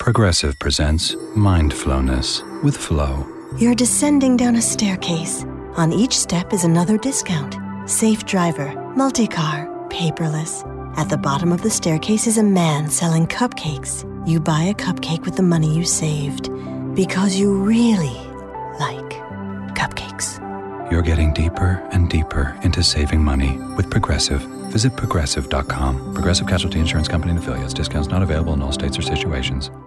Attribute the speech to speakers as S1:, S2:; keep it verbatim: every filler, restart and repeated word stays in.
S1: Progressive presents Mindfulness with Flo.
S2: You're descending down a staircase. On each step is another discount. Safe driver, multi-car, paperless. At the bottom of the staircase is a man selling cupcakes. You buy a cupcake with the money you saved because you really like cupcakes.
S1: You're getting deeper and deeper into saving money with Progressive. Visit progressive dot com. Progressive Casualty Insurance Company and affiliates. Discounts not available in all states or situations.